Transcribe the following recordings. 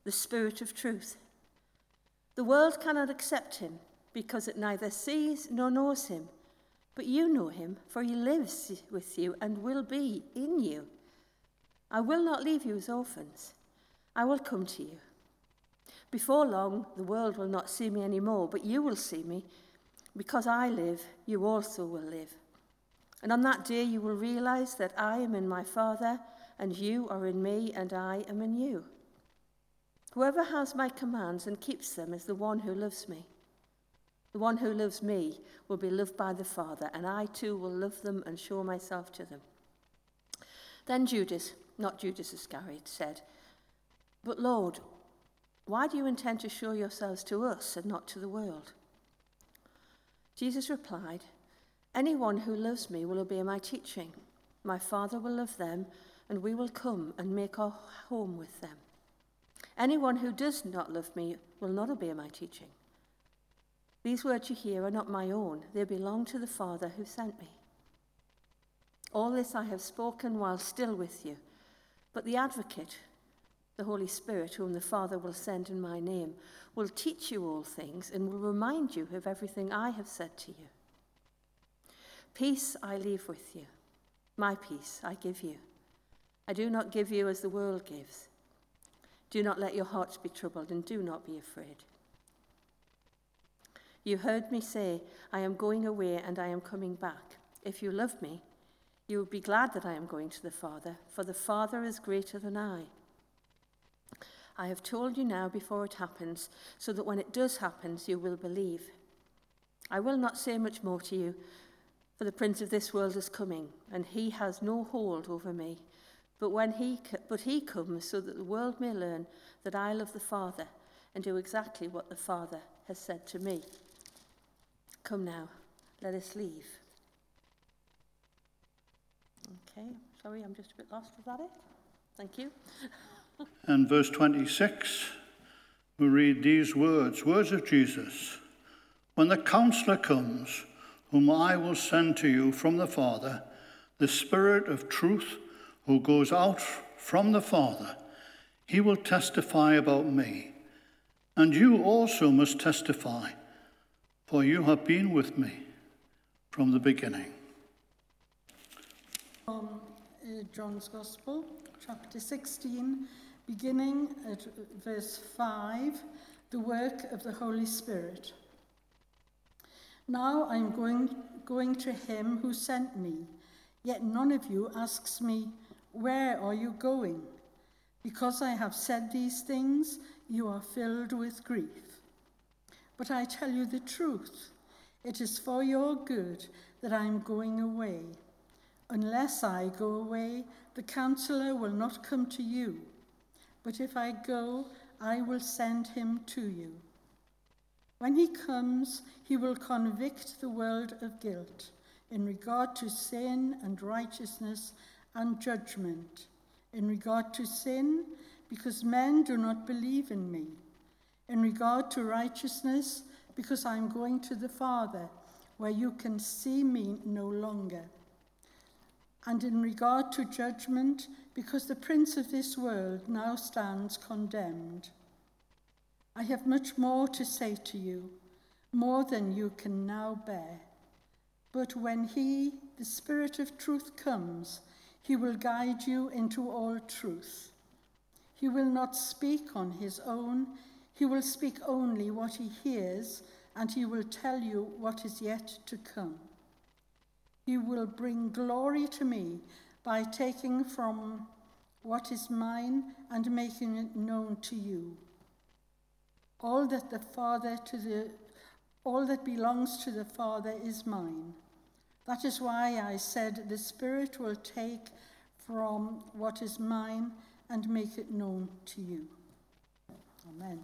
the Spirit of truth. The world cannot accept him because it neither sees nor knows him. But you know him, for he lives with you and will be in you. I will not leave you as orphans. I will come to you. Before long, the world will not see me anymore, but you will see me. Because I live, you also will live. And on that day you will realize that I am in my Father, and you are in me, and I am in you. Whoever has my commands and keeps them is the one who loves me. The one who loves me will be loved by the Father, and I too will love them and show myself to them. Then Judas, not Judas Iscariot, said, "But Lord, why do you intend to show yourselves to us and not to the world?" Jesus replied, "Anyone who loves me will obey my teaching. My Father will love them, and we will come and make our home with them. Anyone who does not love me will not obey my teaching. These words you hear are not my own. They belong to the Father who sent me. All this I have spoken while still with you. But the Advocate, the Holy Spirit, whom the Father will send in my name, will teach you all things and will remind you of everything I have said to you. Peace I leave with you. My peace I give you. I do not give you as the world gives. Do not let your hearts be troubled, and do not be afraid. You heard me say, I am going away and I am coming back. If you love me, you will be glad that I am going to the Father, for the Father is greater than I. I have told you now before it happens, so that when it does happen, you will believe. I will not say much more to you, for the prince of this world is coming, and he has no hold over me. But he comes so that the world may learn that I love the Father and do exactly what the Father has said to me. Come now, let us leave. Okay, sorry, I'm just a bit lost. Is that it? Thank you. And verse 26, we read these words of Jesus. When the Counselor comes, whom I will send to you from the Father, the Spirit of truth who goes out from the Father, he will testify about me. And you also must testify, for you have been with me from the beginning. From John's Gospel, chapter 16, beginning at verse 5, the work of the Holy Spirit. Now I am going to him who sent me, yet none of you asks me, where are you going? Because I have said these things, you are filled with grief. But I tell you the truth, it is for your good that I am going away. Unless I go away, the Counselor will not come to you. But if I go, I will send him to you. When he comes, he will convict the world of guilt in regard to sin and righteousness and judgment. In regard to sin, because men do not believe in me. In regard to righteousness, because I am going to the Father, where you can see me no longer. And in regard to judgment, because the prince of this world now stands condemned. I have much more to say to you, more than you can now bear. But when he, the Spirit of truth, comes, he will guide you into all truth. He will not speak on his own. He will speak only what he hears, and he will tell you what is yet to come. He will bring glory to me by taking from what is mine and making it known to you. All that belongs to the Father is mine. That is why I said the Spirit will take from what is mine and make it known to you. Amen.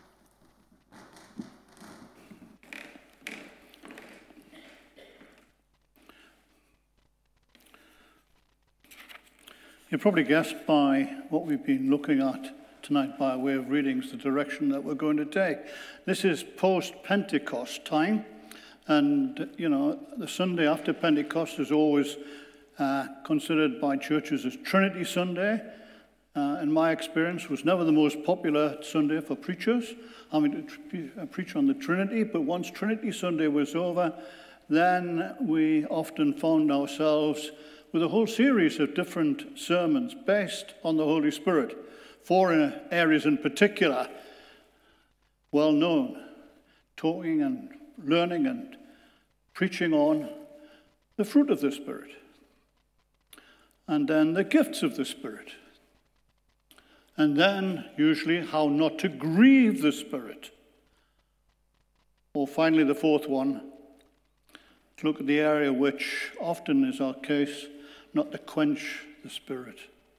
You probably guessed by what we've been looking at tonight by way of readings the direction that we're going to take. This is post-Pentecost time, and the Sunday after Pentecost is always considered by churches as Trinity Sunday. in my experience, was never the most popular Sunday for preachers, having to preach on the Trinity. But once Trinity Sunday was over, then we often found ourselves with a whole series of different sermons based on the Holy Spirit. 4 areas in particular, well known, talking and learning and preaching on the fruit of the Spirit, and then the gifts of the Spirit, and then usually how not to grieve the Spirit. Or finally, the 4th one, to look at the area which often is our case, not to quench the Spirit.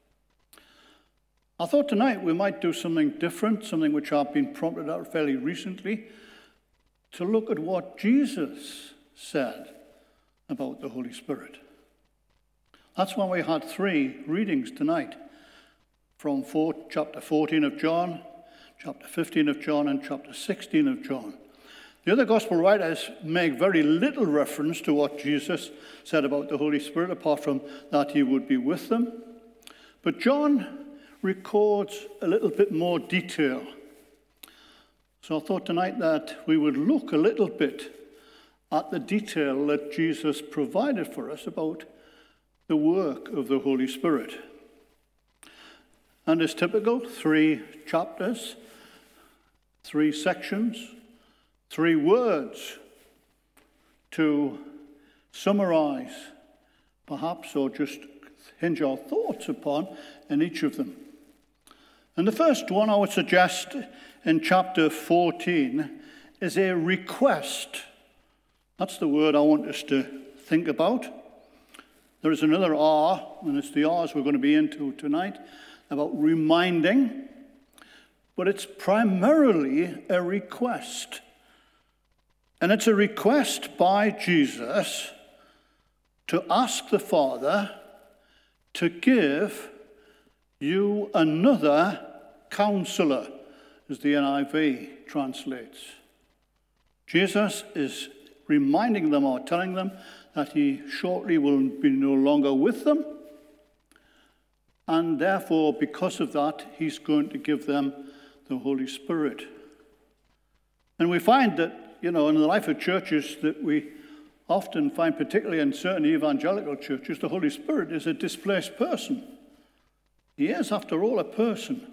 I thought tonight we might do something different, something which I've been prompted out fairly recently, to look at what Jesus said about the Holy Spirit. That's why we had 3 readings tonight, from chapter 14 of John, chapter 15 of John, and chapter 16 of John. The other gospel writers make very little reference to what Jesus said about the Holy Spirit, apart from that he would be with them. But John records a little bit more detail. So I thought tonight that we would look a little bit at the detail that Jesus provided for us about the work of the Holy Spirit. And as typical, 3 chapters, 3 sections, 3 words to summarize, perhaps, or just hinge our thoughts upon in each of them. And the first one I would suggest in chapter 14 is a request. That's the word I want us to think about. There is another R, and it's the R's we're going to be into tonight, about reminding, but it's primarily a request. And it's a request by Jesus to ask the Father to give you another counselor, as the NIV translates. Jesus is reminding them or telling them that he shortly will be no longer with them, and therefore, because of that, he's going to give them the Holy Spirit. And we find that, in the life of churches, that we often find, particularly in certain evangelical churches, the Holy Spirit is a displaced person. He is, after all, a person.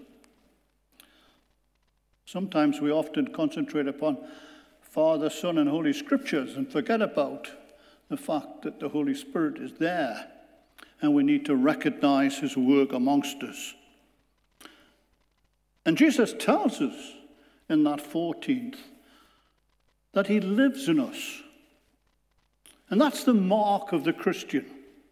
Sometimes we often concentrate upon Father, Son, and Holy Scriptures and forget about the fact that the Holy Spirit is there, and we need to recognize his work amongst us. And Jesus tells us in that 14th that he lives in us. And that's the mark of the Christian.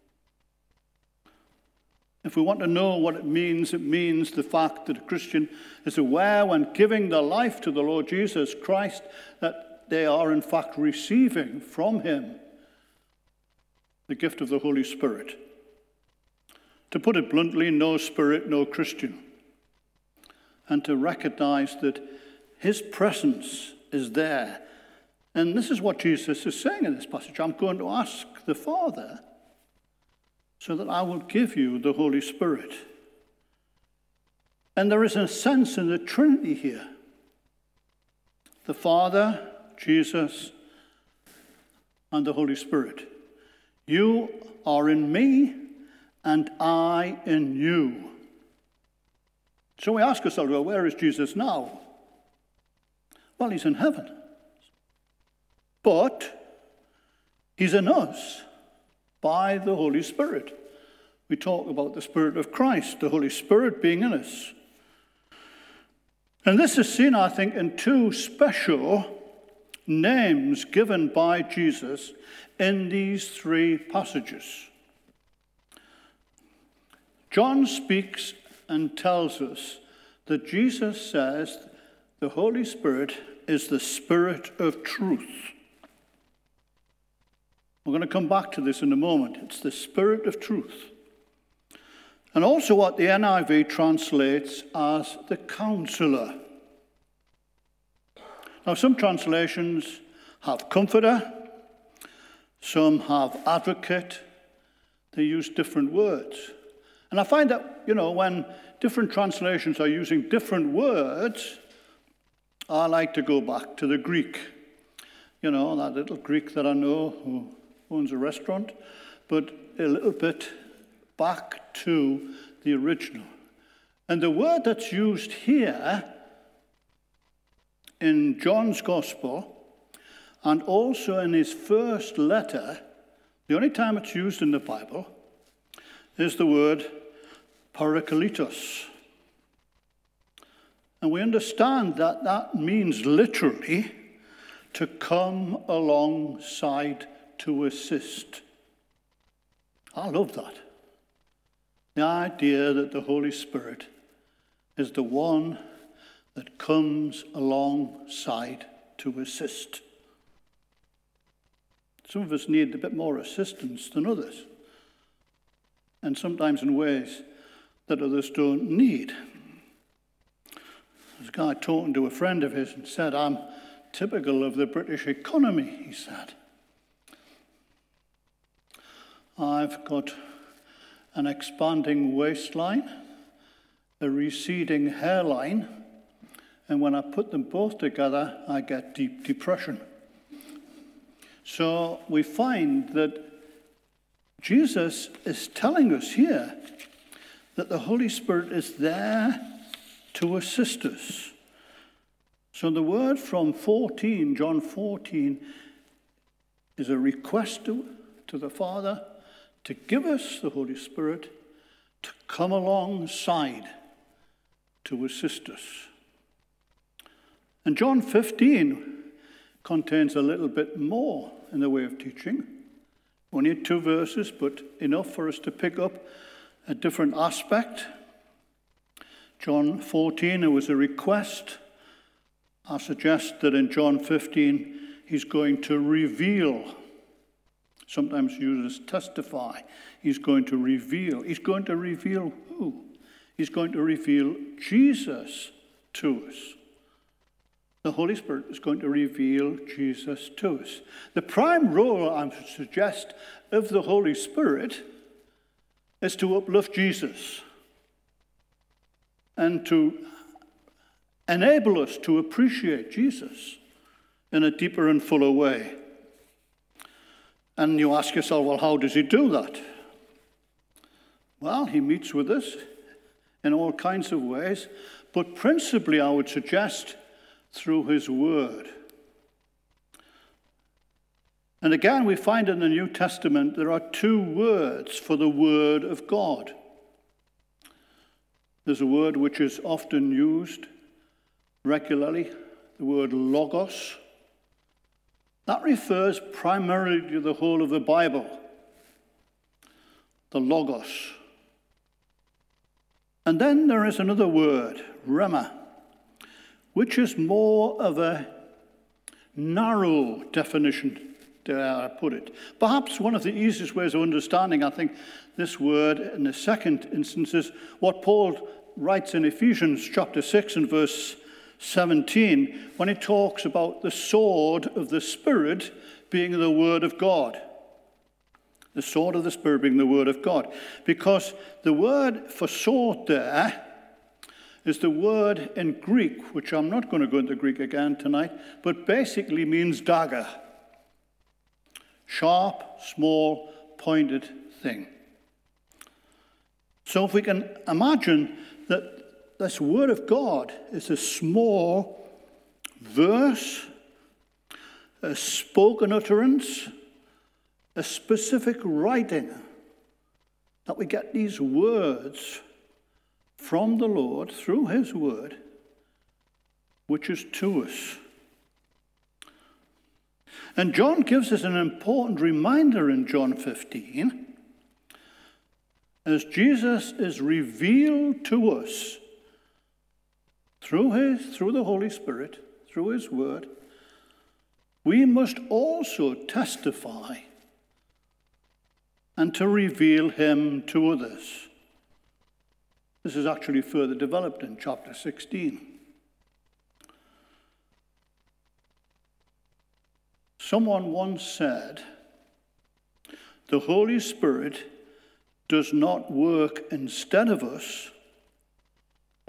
If we want to know what it means the fact that a Christian is aware when giving their life to the Lord Jesus Christ that they are in fact receiving from him the gift of the Holy Spirit. To put it bluntly, no spirit, no Christian. And to recognize that his presence is there. And this is what Jesus is saying in this passage. I'm going to ask the Father so that I will give you the Holy Spirit. And there is a sense in the Trinity here. The Father, Jesus, and the Holy Spirit. You are in me, and I in you. So we ask ourselves, well, where is Jesus now? Well, he's in heaven. But he's in us by the Holy Spirit. We talk about the Spirit of Christ, the Holy Spirit being in us. And this is seen, I think, in 2 special names given by Jesus in these 3 passages. John speaks and tells us that Jesus says the Holy Spirit is the Spirit of truth. We're going to come back to this in a moment. It's the Spirit of truth. And also what the NIV translates as the Counselor. Now, some translations have Comforter, some have Advocate. They use different words. And I find that, when different translations are using different words, I like to go back to the Greek. You know, that little Greek that I know who owns a restaurant, but a little bit back to the original. And the word that's used here in John's Gospel and also in his first letter, the only time it's used in the Bible, is the word parakletos. And we understand that that means literally to come alongside, to assist. I love that. The idea that the Holy Spirit is the one that comes alongside to assist. Some of us need a bit more assistance than others, and sometimes in ways that others don't need. There's a guy talking to a friend of his and said, I'm typical of the British economy, he said. I've got an expanding waistline, a receding hairline, and when I put them both together, I get deep depression. So we find that Jesus is telling us here that the Holy Spirit is there to assist us. So the word from John 14, is a request to the Father to give us the Holy Spirit to come alongside to assist us. And John 15 contains a little bit more in the way of teaching. Only 2 verses, but enough for us to pick up a different aspect. John 14, it was a request. I suggest that in John 15, he's going to reveal. Sometimes used as testify. He's going to reveal. He's going to reveal who? He's going to reveal Jesus to us. The Holy Spirit is going to reveal Jesus to us. The prime role, I would suggest, of the Holy Spirit is to uplift Jesus and to enable us to appreciate Jesus in a deeper and fuller way. And you ask yourself, well, how does he do that? Well, he meets with us in all kinds of ways, but principally, I would suggest, through his word. And again, we find in the New Testament there are 2 words for the word of God. There's a word which is often used regularly, the word logos. That refers primarily to the whole of the Bible, the logos. And then there is another word, rhema, which is more of a narrow definition, dare I put it. Perhaps one of the easiest ways of understanding, I think, this word in the second instance is what Paul writes in Ephesians chapter 6 and verse 17, when he talks about the sword of the Spirit being the word of God. The sword of the Spirit being the word of God. Because the word for sword there is the word in Greek, which I'm not going to go into Greek again tonight, but basically means dagger. Sharp, small, pointed thing. So if we can imagine that this word of God is a small verse, a spoken utterance, a specific writing, that we get these words from the Lord through his word, which is to us. And John gives us an important reminder in John 15, as Jesus is revealed to us through the Holy Spirit, through his word, we must also testify and to reveal him to others. This is actually further developed in chapter 16. Someone once said, the Holy Spirit does not work instead of us,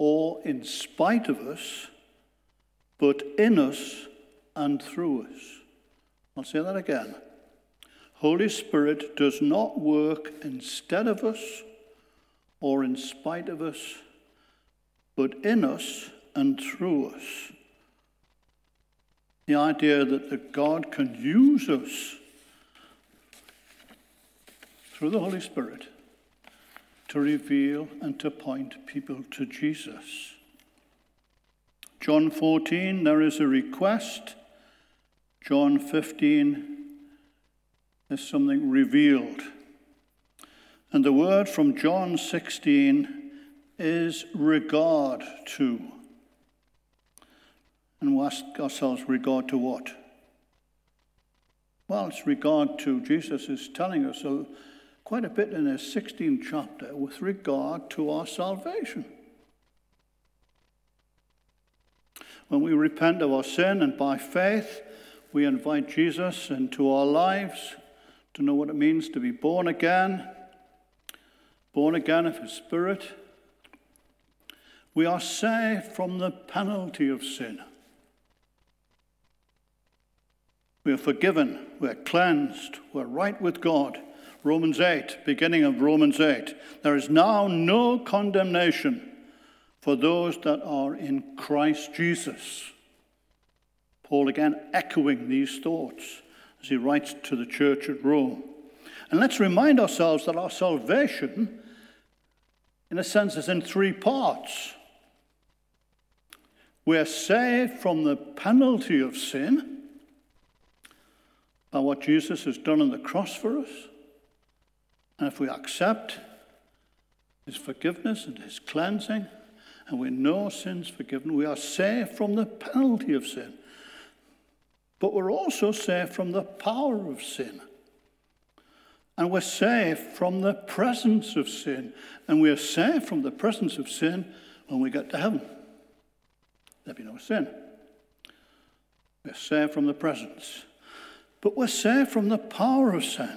or in spite of us, but in us and through us. I'll say that again. Holy Spirit does not work instead of us or in spite of us, but in us and through us. The idea that God can use us through the Holy Spirit to reveal and to point people to Jesus. John 14, there is a request. John 15 is something revealed. And the word from John 16 is regard to. And we'll ask ourselves, regard to what? Well, it's regard to, Jesus is telling us quite a bit in his 16th chapter with regard to our salvation. When we repent of our sin and by faith, we invite Jesus into our lives to know what it means to be born again of his Spirit. We are saved from the penalty of sin. We are forgiven, we're cleansed, we're right with God. Romans 8, beginning of Romans 8. There is now no condemnation for those that are in Christ Jesus. Paul again echoing these thoughts as he writes to the church at Rome. And let's remind ourselves that our salvation, in a sense, is in three parts. We're saved from the penalty of sin by what Jesus has done on the cross for us. And if we accept his forgiveness and his cleansing, and we know sin's forgiven, we are saved from the penalty of sin. But we're also saved from the power of sin. And we're saved from the presence of sin. And we are saved from the presence of sin when we get to heaven. There'll be no sin. We're saved from the presence. But we're saved from the power of sin.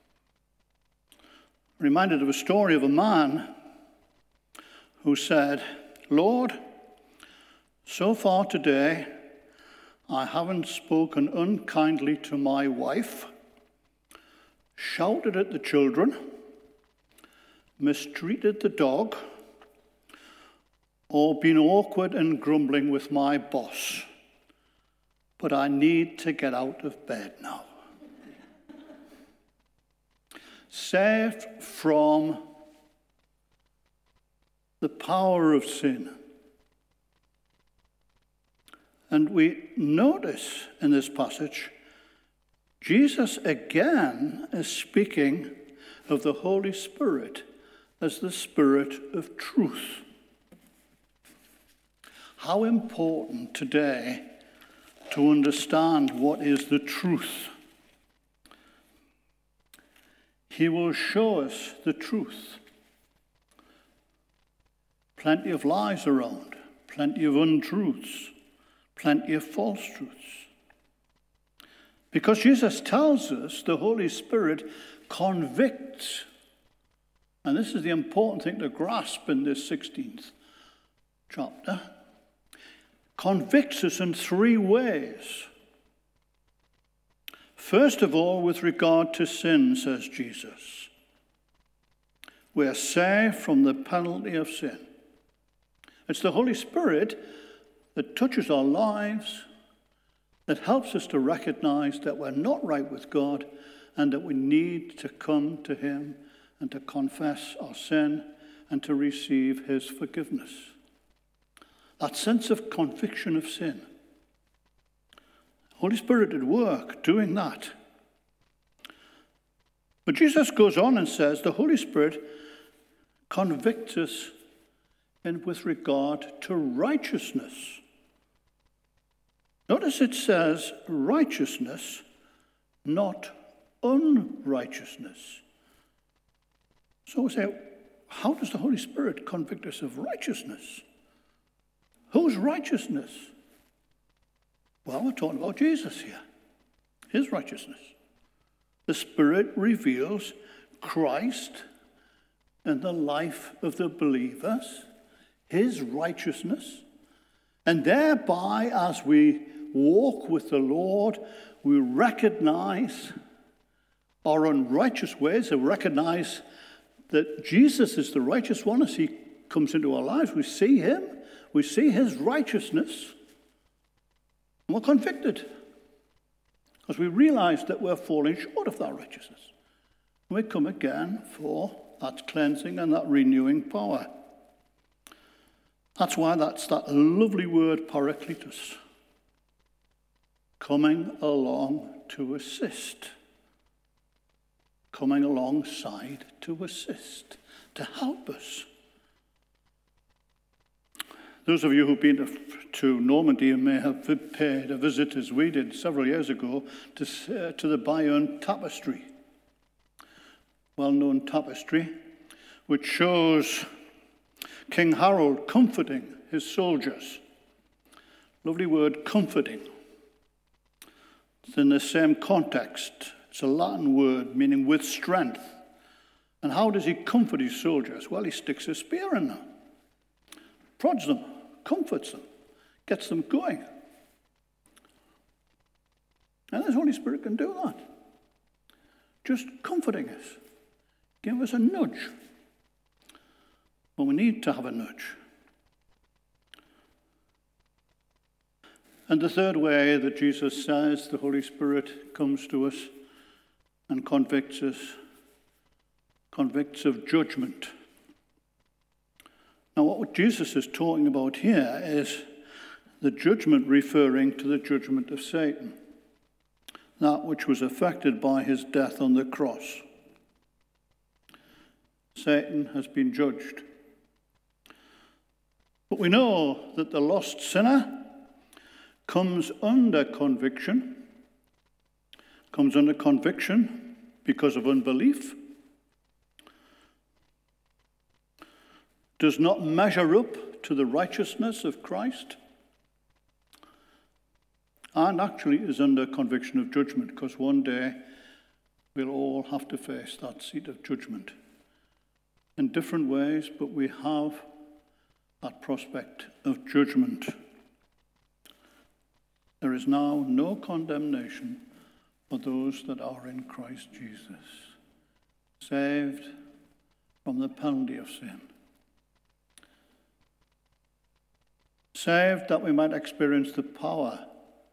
I'm reminded of a story of a man who said, Lord, so far today, I haven't spoken unkindly to my wife, shouted at the children, mistreated the dog, or been awkward and grumbling with my boss. But I need to get out of bed now. Saved from the power of sin. And we notice in this passage, Jesus again is speaking of the Holy Spirit as the Spirit of truth. How important today to understand what is the truth. He will show us the truth. Plenty of lies around, plenty of untruths, plenty of false truths. Because Jesus tells us the Holy Spirit convicts. And this is the important thing to grasp in this 16th chapter. Convicts us in three ways. First of all, with regard to sin, says Jesus. We are saved from the penalty of sin. It's the Holy Spirit that touches our lives, that helps us to recognize that we're not right with God and that we need to come to him and to confess our sin and to receive his forgiveness. That sense of conviction of sin. Holy Spirit at work doing that. But Jesus goes on and says the Holy Spirit convicts us with regard to righteousness. Notice it says righteousness, not unrighteousness. So we say, how does the Holy Spirit convict us of righteousness? Whose righteousness? Well, we're talking about Jesus here. His righteousness. The Spirit reveals Christ in the life of the believers, his righteousness. And thereby, as we walk with the Lord, we recognize our unrighteous ways, and recognize that Jesus is the righteous one. As he comes into our lives, we see him, we see his righteousness, and we're convicted because we realize that we're falling short of that righteousness. And we come again for that cleansing and that renewing power. That's why that's that lovely word, parakletos, coming along to assist. Coming alongside to assist, to help us. Those of you who've been to Normandy may have paid a visit, as we did several years ago, to the Bayonne Tapestry. Well-known tapestry, which shows King Harold comforting his soldiers. Lovely word, comforting. It's in the same context. It's a Latin word meaning with strength. And how does he comfort his soldiers? Well, he sticks a spear in them, prods them, comforts them, gets them going. And the Holy Spirit can do that. Just comforting us. Give us a nudge when we need to have a nudge. And the third way that Jesus says the Holy Spirit comes to us and convicts us, convicts of judgment. Now, what Jesus is talking about here is the judgment referring to the judgment of Satan, that which was affected by his death on the cross. Satan has been judged. But we know that the lost sinner comes under conviction because of unbelief, does not measure up to the righteousness of Christ, and actually is under conviction of judgment, because one day we'll all have to face that seat of judgment in different ways, but we have that prospect of judgment. There is now no condemnation for those that are in Christ Jesus, saved from the penalty of sin. Saved that we might experience the power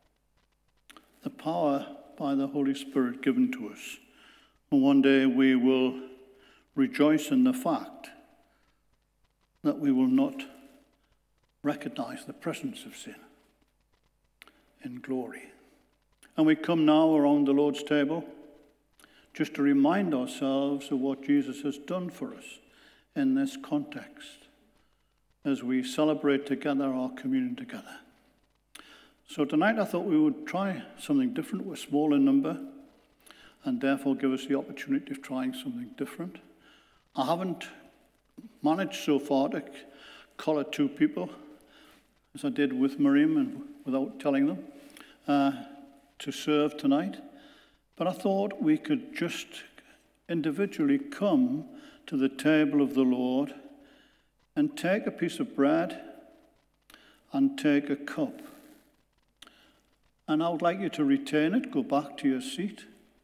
by the Holy Spirit given to us. And one day we will rejoice in the fact that we will not recognize the presence of sin in glory. And we come now around the Lord's table just to remind ourselves of what Jesus has done for us in this context as we celebrate together our communion together. So tonight I thought we would try something different. We're small in number and therefore give us the opportunity of trying something different. I haven't managed so far to collar two people, as I did with Miriam and without telling them, to serve tonight. But I thought we could just individually come to the table of the Lord and take a piece of bread and take a cup. And I would like you to retain it, go back to your seat,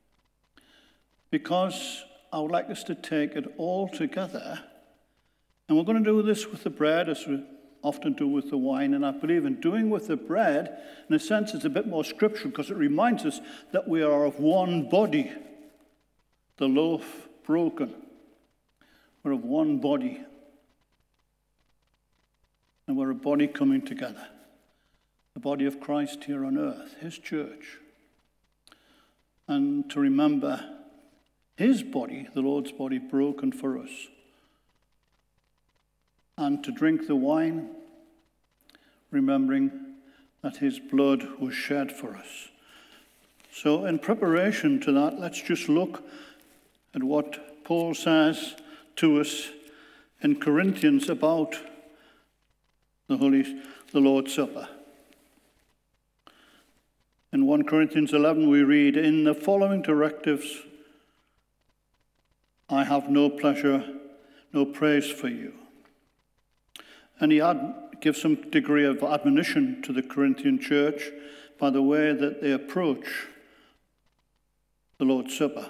because I would like us to take it all together. And we're going to do this with the bread as we often do with the wine. And I believe in doing with the bread, in a sense, it's a bit more scriptural because it reminds us that we are of one body. The loaf broken. We're of one body. And we're a body coming together. The body of Christ here on earth, his church. And to remember his body, the Lord's body, broken for us. And to drink the wine, remembering that his blood was shed for us. So in preparation to that, let's just look at what Paul says to us in Corinthians about the Lord's Supper. In 1 Corinthians 11 we read, "In the following directives I have no pleasure, no praise for you. And he gives some degree of admonition to the Corinthian church by the way that they approach the Lord's Supper.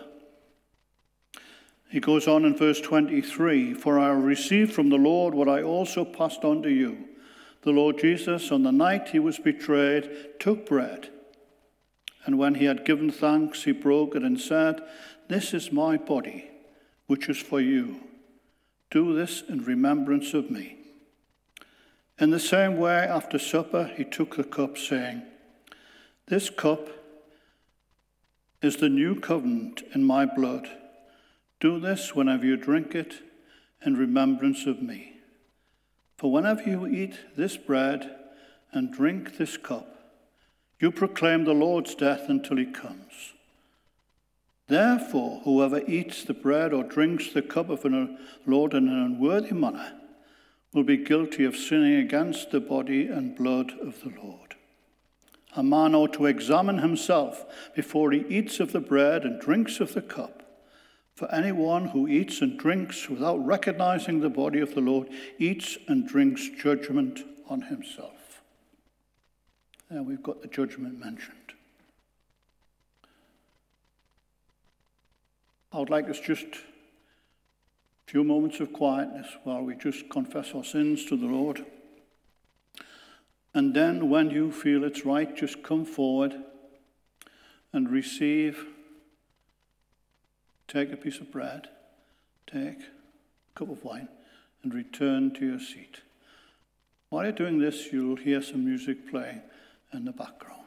He goes on in verse 23, "For I received from the Lord what I also passed on to you. The Lord Jesus, on the night he was betrayed, took bread. And when he had given thanks, he broke it and said, 'This is my body, which is for you. Do this in remembrance of me.' In the same way, after supper, he took the cup, saying, 'This cup is the new covenant in my blood. Do this whenever you drink it in remembrance of me. For whenever you eat this bread and drink this cup, you proclaim the Lord's death until he comes. Therefore, whoever eats the bread or drinks the cup of the Lord in an unworthy manner will be guilty of sinning against the body and blood of the Lord. A man ought to examine himself before he eats of the bread and drinks of the cup. For anyone who eats and drinks without recognizing the body of the Lord eats and drinks judgment on himself.'" There we've got the judgment mentioned. I would like us just a few moments of quietness while we just confess our sins to the Lord. And then when you feel it's right, just come forward and receive. Take a piece of bread, take a cup of wine, and return to your seat. While you're doing this, you'll hear some music playing in the background.